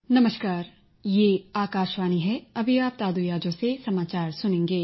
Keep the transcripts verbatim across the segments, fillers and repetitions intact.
नमस्कार, ये आकाशवाणी है। अभी आप तादुयाजो से समाचार सुनेंगे।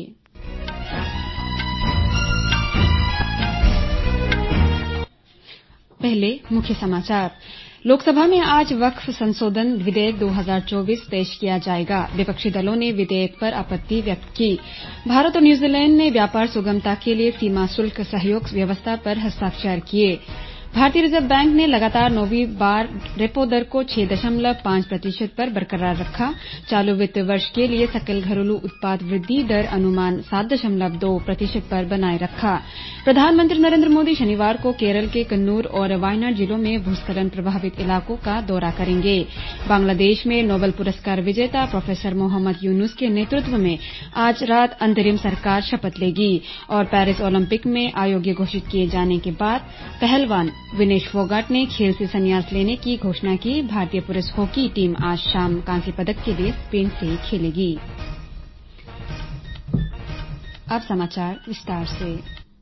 पहले मुख्य समाचार। लोकसभा में आज वक्फ संशोधन विधेयक दो हज़ार चौबीस पेश किया जाएगा। विपक्षी दलों ने विधेयक पर आपत्ति व्यक्त की। भारत और न्यूजीलैंड ने व्यापार सुगमता के लिए सीमा शुल्क सहयोग व्यवस्था पर हस्ताक्षर किए। भारतीय रिजर्व बैंक ने लगातार नौवीं बार रेपो दर को छह दशमलव पांच प्रतिशत पर बरकरार रखा। चालू वित्त वर्ष के लिए सकल घरेलू उत्पाद वृद्धि दर अनुमान सात दशमलव दो प्रतिशत पर बनाए रखा। प्रधानमंत्री नरेंद्र मोदी शनिवार को केरल के कन्नूर और वायनाड जिलों में भूस्खलन प्रभावित इलाकों का दौरा करेंगे। बांग्लादेश में नोबेल पुरस्कार विजेता प्रोफेसर मोहम्मद यूनुस के नेतृत्व में आज रात अंतरिम सरकार शपथ लेगी और पेरिस ओलंपिक में अयोग्य घोषित किए जाने के बाद पहलवान विनेश फोगाट ने खेल से संन्यास लेने की घोषणा की। भारतीय पुरुष हॉकी टीम आज शाम कांस्य पदक के लिए स्पेन से खेलेगी। अब समाचार विस्तार से।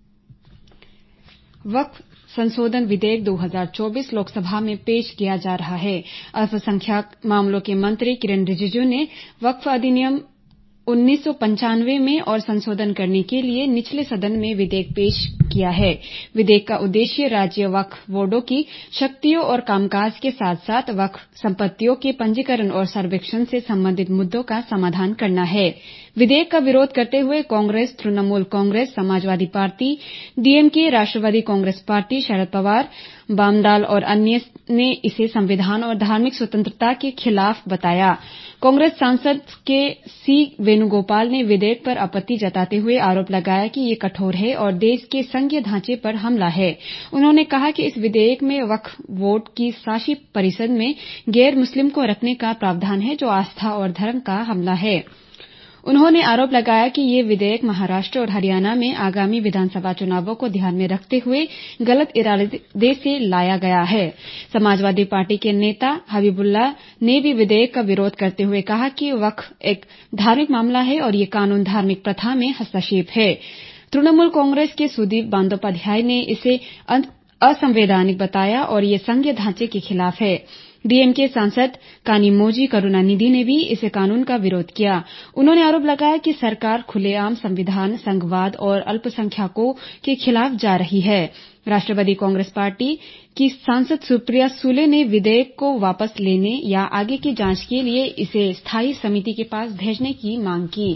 वक्फ संशोधन विधेयक दो हज़ार चौबीस लोकसभा में पेश किया जा रहा है। अल्पसंख्यक मामलों के मंत्री किरेन रिजिजू ने वक्फ अधिनियम उन्नीस सौ पंचानवे में और संशोधन करने के लिए निचले सदन में विधेयक पेश किया है। विधेयक का उद्देश्य राज्य वक्फ बोर्डों की शक्तियों और कामकाज के साथ साथ वक्फ संपत्तियों के पंजीकरण और सर्वेक्षण से संबंधित मुद्दों का समाधान करना है। विधेयक का विरोध करते हुए Congress, Trinamool Congress, Samajwadi party, DMK, Rashtravadi Congress party, Sharad Pawar, वामदल और अन्य ने इसे संविधान और धार्मिक स्वतंत्रता के खिलाफ बताया। कांग्रेस सांसद के सी वेणुगोपाल ने विधेयक पर आपत्ति जताते हुए आरोप लगाया कि ये कठोर है और देश के संघीय ढांचे पर हमला है। उन्होंने कहा कि इस विधेयक में वक्फ बोर्ड की शासी परिषद में गैर मुस्लिम को रखने का प्रावधान है, जो आस्था और धर्म का हमला है। उन्होंने आरोप लगाया कि ये विधेयक महाराष्ट्र और हरियाणा में आगामी विधानसभा चुनावों को ध्यान में रखते हुए गलत इरादे से लाया गया है। समाजवादी पार्टी के नेता हबीबुल्लाह ने भी विधेयक का विरोध करते हुए कहा कि वक्फ एक धार्मिक मामला है और ये कानून धार्मिक प्रथा में हस्तक्षेप है। तृणमूल कांग्रेस के सुदीप बंदोपाध्याय ने इसे असंवैधानिक बताया और ये संघीय ढांचे के खिलाफ है। डीएमके सांसद कानिमोझी करुणानिधि ने भी इस कानून का विरोध किया। उन्होंने आरोप लगाया कि सरकार खुलेआम संविधान, संघवाद और अल्पसंख्यकों के खिलाफ जा रही है। राष्ट्रवादी कांग्रेस पार्टी की सांसद सुप्रिया सुले ने विधेयक को वापस लेने या आगे की जांच के लिए इसे स्थायी समिति के पास भेजने की मांग की।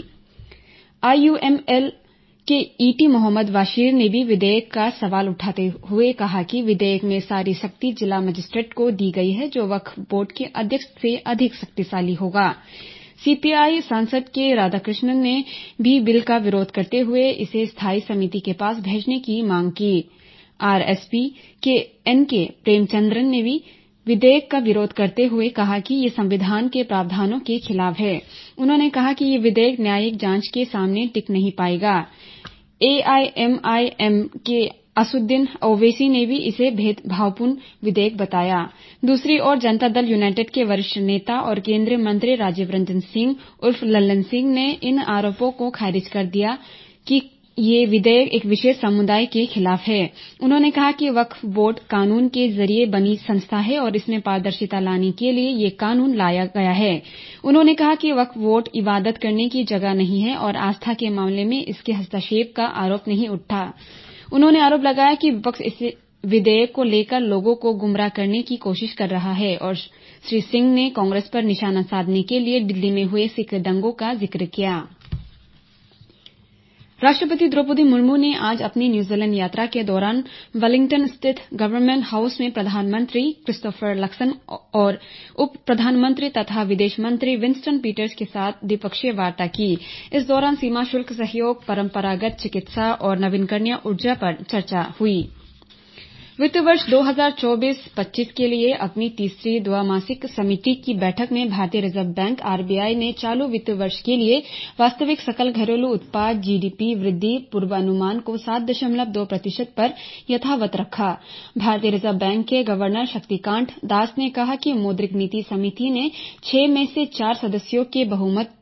आईयूएमएल के ईटी मोहम्मद वाशीर ने भी विधेयक का सवाल उठाते हुए कहा कि विधेयक में सारी शक्ति जिला मजिस्ट्रेट को दी गई है, जो वक्फ बोर्ड के अध्यक्ष से अधिक शक्तिशाली होगा। सीपीआई सांसद के राधाकृष्णन ने भी बिल का विरोध करते हुए इसे स्थायी समिति के पास भेजने की मांग की। आरएसपी के एनके प्रेमचंद्रन ने भी विधेयक का विरोध करते हुए कहा कि ये संविधान के प्रावधानों के खिलाफ है। उन्होंने कहा कि ये विधेयक न्यायिक जांच के सामने टिक नहीं पाएगा। एआईएमआईएम के असुद्दीन ओवैसी ने भी इसे भेदभावपूर्ण विधेयक बताया। दूसरी ओर जनता दल यूनाइटेड के वरिष्ठ नेता और केंद्रीय मंत्री राजीव रंजन सिंह उर्फ लल्लन सिंह ने इन आरोपों को खारिज कर दिया कि ये विधेयक एक विशेष समुदाय के खिलाफ है। उन्होंने कहा कि वक्फ बोर्ड कानून के जरिए बनी संस्था है और इसमें पारदर्शिता लाने के लिए ये कानून लाया गया है। उन्होंने कहा कि वक्फ बोर्ड इबादत करने की जगह नहीं है और आस्था के मामले में इसके हस्तक्षेप का आरोप नहीं उठा। उन्होंने आरोप लगाया कि विपक्ष इस विधेयक को लेकर लोगों को गुमराह करने की कोशिश कर रहा है और श्री सिंह ने कांग्रेस पर निशाना साधने के लिए दिल्ली में हुए सिख दंगों का जिक्र किया। राष्ट्रपति द्रौपदी मुर्मू ने आज अपनी न्यूजीलैंड यात्रा के दौरान वेलिंगटन स्थित गवर्नमेंट हाउस में प्रधानमंत्री क्रिस्टोफर लक्सन और उप प्रधानमंत्री तथा विदेश मंत्री विंस्टन पीटर्स के साथ द्विपक्षीय वार्ता की। इस दौरान सीमा शुल्क सहयोग, परंपरागत चिकित्सा और नवीकरणीय ऊर्जा पर चर्चा हुई। वित्त वर्ष दो हज़ार चौबीस पच्चीस के लिए अपनी तीसरी द्विमासिक समिति की बैठक में भारतीय रिजर्व बैंक आरबीआई ने चालू वित्त वर्ष के लिए वास्तविक सकल घरेलू उत्पाद जीडीपी वृद्धि पूर्वानुमान को सात दशमलव दो प्रतिशत पर यथावत रखा। भारतीय रिजर्व बैंक के गवर्नर शक्तिकांत दास ने कहा कि मौद्रिक नीति समिति ने छह में से चार सदस्यों के बहुमत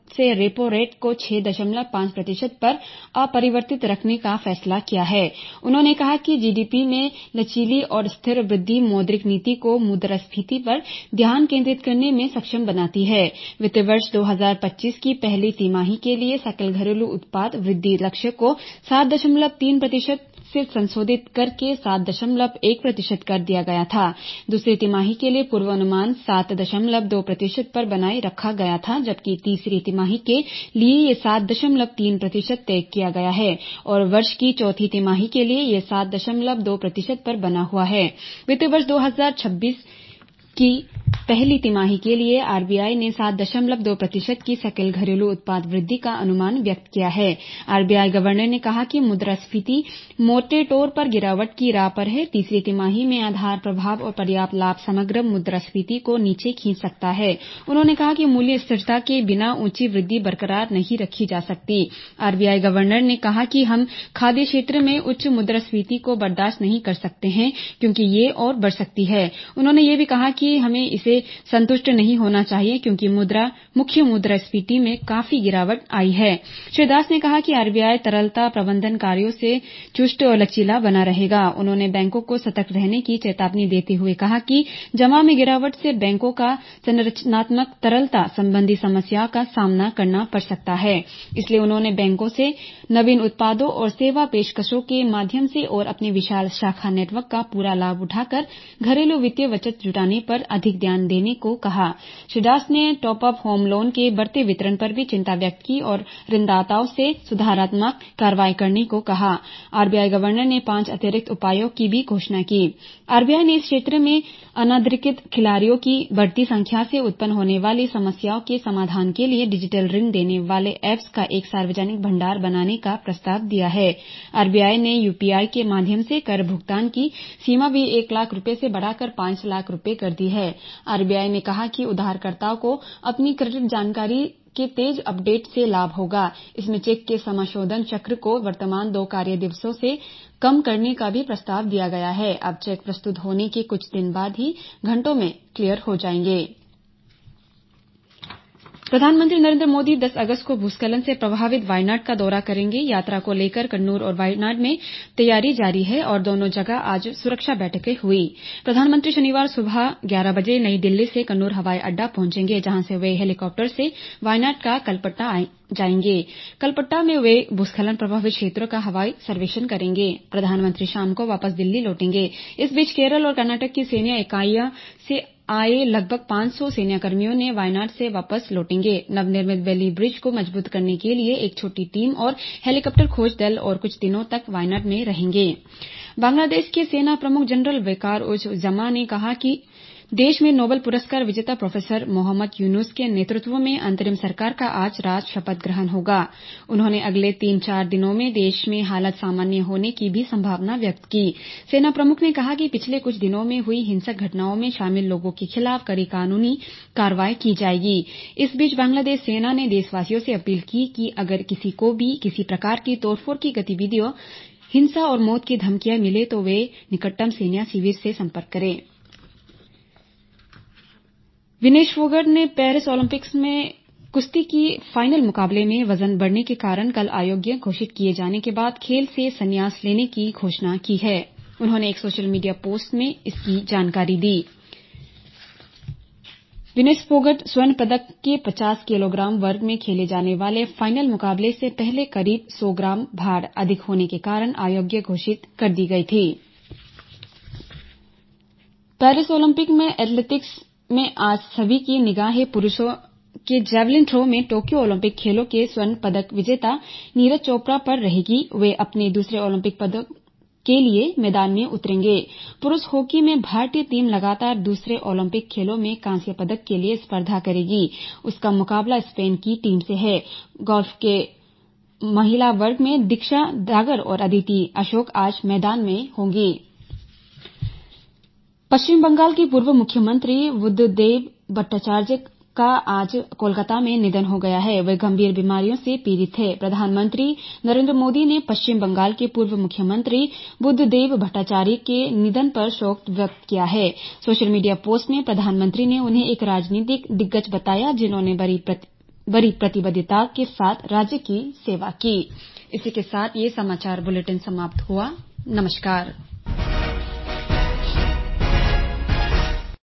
से रेपो रेट को छह दशमलव पांच प्रतिशत पर अपरिवर्तित रखने का फैसला किया है। उन्होंने कहा कि जीडीपी में लचीली और स्थिर वृद्धि मौद्रिक नीति को मुद्रास्फीति पर ध्यान केंद्रित करने में सक्षम बनाती है। वित्त वर्ष दो हज़ार पच्चीस की पहली तिमाही के लिए सकल घरेलू उत्पाद वृद्धि लक्ष्य को सात दशमलव तीन प्रतिशत से संशोधित करके सात दशमलव एक प्रतिशत कर दिया गया था। दूसरी तिमाही के लिए पूर्वानुमान सात दशमलव दो प्रतिशत पर बनाए रखा गया था, जबकि तीसरी तिमाही के लिए ये सात दशमलव तीन प्रतिशत तय किया गया है और वर्ष की चौथी तिमाही के लिए ये सात दशमलव दो प्रतिशत पर बना हुआ है। वित्त वर्ष दो हज़ार छब्बीस की पहली तिमाही के लिए आरबीआई ने सात दशमलव दो प्रतिशत की सकल घरेलू उत्पाद वृद्धि का अनुमान व्यक्त किया है। आरबीआई गवर्नर ने कहा कि मुद्रास्फीति मोटे तौर पर गिरावट की राह पर है। तीसरी तिमाही में आधार प्रभाव और पर्याप्त लाभ समग्र मुद्रास्फीति को नीचे खींच सकता है। उन्होंने कहा कि मूल्य स्थिरता के बिना ऊंची वृद्धि बरकरार नहीं रखी जा सकती। आरबीआई गवर्नर ने कहा कि हम खाद्य क्षेत्र में उच्च मुद्रास्फीति को बर्दाश्त नहीं कर सकते हैं, क्योंकि ये और बढ़ सकती है। उन्होंने ये भी कहा कि हमें इसे संतुष्ट नहीं होना चाहिए, क्योंकि मुद्रा मुख्य मुद्रास्फीति में काफी गिरावट आई है। श्री दास ने कहा कि आरबीआई तरलता प्रबंधन कार्यों से चुस्त और लचीला बना रहेगा। उन्होंने बैंकों को सतर्क रहने की चेतावनी देते हुए कहा कि जमा में गिरावट से बैंकों का संरचनात्मक तरलता संबंधी समस्याओं का सामना करना पड़ सकता है। इसलिए उन्होंने बैंकों से नवीन उत्पादों और सेवा पेशकशों के माध्यम से और अपने विशाल शाखा नेटवर्क का पूरा लाभ उठाकर घरेलू वित्तीय बचत जुटाने पर अधिक ध्यान देने को कहा। श्री दास ने टॉप अप होम लोन के बढ़ते वितरण पर भी चिंता व्यक्त की और ऋणदाताओं से सुधारात्मक कार्रवाई करने को कहा। आरबीआई गवर्नर ने पांच अतिरिक्त उपायों की भी घोषणा की। आरबीआई ने इस क्षेत्र में अनाधिकृत खिलाड़ियों की बढ़ती संख्या से उत्पन्न होने वाली समस्याओं के समाधान के लिए डिजिटल ऋण देने वाले ऐप्स का एक सार्वजनिक भंडार बनाने का प्रस्ताव दिया है। आरबीआई ने यूपीआई के माध्यम से कर भुगतान की सीमा भी एक लाख रुपए से बढ़ाकर पांच लाख रुपए कर दी है। आरबीआई ने कहा कि उधारकर्ताओं को अपनी क्रेडिट जानकारी के तेज अपडेट से लाभ होगा। इसमें चेक के समाशोधन चक्र को वर्तमान दो कार्य दिवसों से कम करने का भी प्रस्ताव दिया गया है। अब चेक प्रस्तुत होने के कुछ दिन बाद ही घंटों में क्लियर हो जाएंगे। प्रधानमंत्री नरेंद्र मोदी दस अगस्त को भूस्खलन से प्रभावित वायनाड का दौरा करेंगे। यात्रा को लेकर कन्नूर और वायनाड में तैयारी जारी है और दोनों जगह आज सुरक्षा बैठकें हुई। प्रधानमंत्री शनिवार सुबह ग्यारह बजे नई दिल्ली से कन्नूर हवाई अड्डा पहुंचेंगे, जहां से वे हेलीकॉप्टर से वायनाड का कलपट्टा जाएंगे। कलपट्टा में वे भूस्खलन प्रभावित क्षेत्रों का हवाई सर्वेक्षण करेंगे। प्रधानमंत्री शाम को वापस दिल्ली लौटेंगे। इस बीच केरल और कर्नाटक की सैन्य इकाइयों से आए लगभग पांच सौ सैन्यकर्मियों ने वायनाड से वापस लौटेंगे। नवनिर्मित बेली ब्रिज को मजबूत करने के लिए एक छोटी टीम और हेलीकॉप्टर खोज दल और कुछ दिनों तक वायनाड में रहेंगे। बांग्लादेश के सेना प्रमुख जनरल वकार उज जमा ने कहा कि देश में नोबेल पुरस्कार विजेता प्रोफेसर मोहम्मद यूनुस के नेतृत्व में अंतरिम सरकार का आज रात शपथ ग्रहण होगा। उन्होंने अगले तीन चार दिनों में देश में हालत सामान्य होने की भी संभावना व्यक्त की। सेना प्रमुख ने कहा कि पिछले कुछ दिनों में हुई हिंसक घटनाओं में शामिल लोगों के खिलाफ कड़ी कानूनी कार्रवाई की जाएगी। इस बीच बांग्लादेश सेना ने देशवासियों से अपील की कि अगर किसी को भी किसी प्रकार की तोड़फोड़ की गतिविधियों, हिंसा और मौत की धमकियां मिले तो वे निकटतम सेना शिविर से संपर्क करें। विनेश फोगाट ने पेरिस ओलंपिक्स में कुश्ती की फाइनल मुकाबले में वजन बढ़ने के कारण कल अयोग्य घोषित किए जाने के बाद खेल से संन्यास लेने की घोषणा की है। उन्होंने एक सोशल मीडिया पोस्ट में इसकी जानकारी दी। विनेश फोगाट स्वर्ण पदक के पचास किलोग्राम वर्ग में खेले जाने वाले फाइनल मुकाबले से पहले करीब सौ ग्राम भार अधिक होने के कारण अयोग्य घोषित कर दी गई थी। पेरिस ओलंपिक में एथलेटिक्स में आज सभी की निगाहें पुरुषों के जेवलिन थ्रो में टोक्यो ओलंपिक खेलों के स्वर्ण पदक विजेता नीरज चोपड़ा पर रहेगी। वे अपने दूसरे ओलंपिक पदक के लिए मैदान में उतरेंगे। पुरुष हॉकी में भारतीय टीम लगातार दूसरे ओलंपिक खेलों में कांस्य पदक के लिए स्पर्धा करेगी। उसका मुकाबला स्पेन की टीम से है। गोल्फ के महिला वर्ग में दीक्षा डागर और अदिति अशोक आज मैदान में होंगी। पश्चिम बंगाल के पूर्व मुख्यमंत्री बुद्धदेव भट्टाचार्य का आज कोलकाता में निधन हो गया है। वे गंभीर बीमारियों से पीड़ित थे। प्रधानमंत्री नरेंद्र मोदी ने पश्चिम बंगाल के पूर्व मुख्यमंत्री बुद्धदेव भट्टाचार्य के निधन पर शोक व्यक्त किया है। सोशल मीडिया पोस्ट में प्रधानमंत्री ने उन्हें एक राजनीतिक दिग्गज बताया, जिन्होंने बड़ी बड़ी प्रतिबद्धता के साथ राज्य की सेवा की। इसी के साथ ये समाचार बुलेटिन समाप्त हुआ। नमस्कार।